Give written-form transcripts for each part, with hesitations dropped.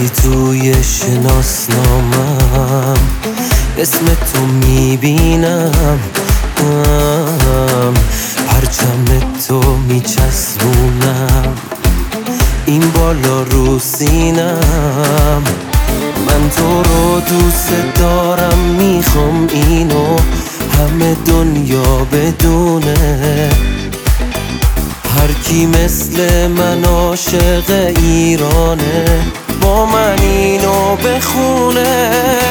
وقتی توی شناسنامم اسم تو میبینم، پرچم تو میچسبونم این بالا رو سینم. من تو رو دوست دارم، میخوام اینو همه دنیا بدونه. هر کی مثل من عاشق ایرانه با من اینو بخونه.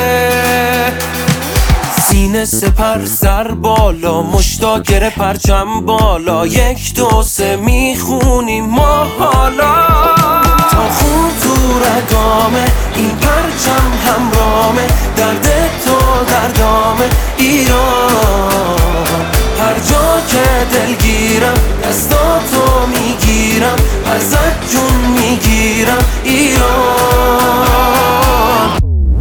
سینه سپر سر بالا، مشتا گره پرچم بالا، 1 2 3 میخونیم ما حالا. تا خون تو رگامه این پرچم همرامه، درد تو دردامه ایران. هر جا که دلگیرم دستاتو میگیرم، ازت جون میگیرم ایران.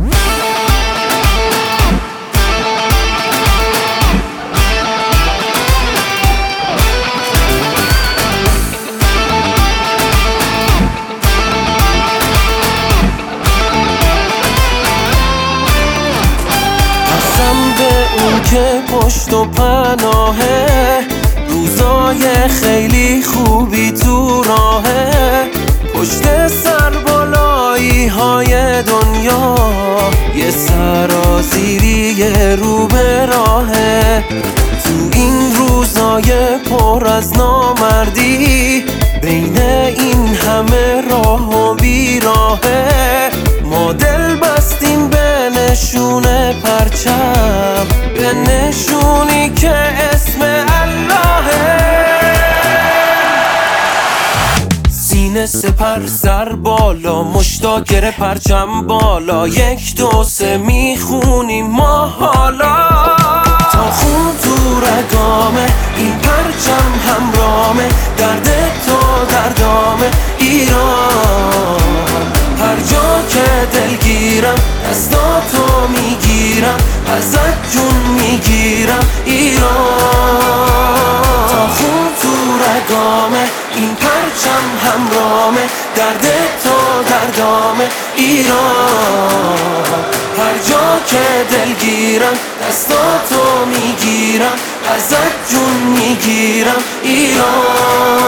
اون که پشت و پناهه، روزای خیلی خوبی تو راهه. پشت سر بالایی های دنیا یه سرازیری رو به راهه. تو این روزای پر از نامردی، بین این همه راه و بیراهه، ما دل بستیم به نشون پرچم، به نشونی که اسم اللهه. سینه سپر سر بالا، مشتا گره پرچم بالا، 1 2 3 میخونیم ما حالا. تا خون تو رگامه این پرچم همرامه، درد تو دردامه ایران. هر جا که دلگیرم دستاتو میگیرم، ازت جون میگیرم ایران. تا خون تو رگامه این پرچم همرامه، درد تو دردامه ایران. هر جا که دلگیرم دستاتو میگیرم، ازت جون میگیرم ایران.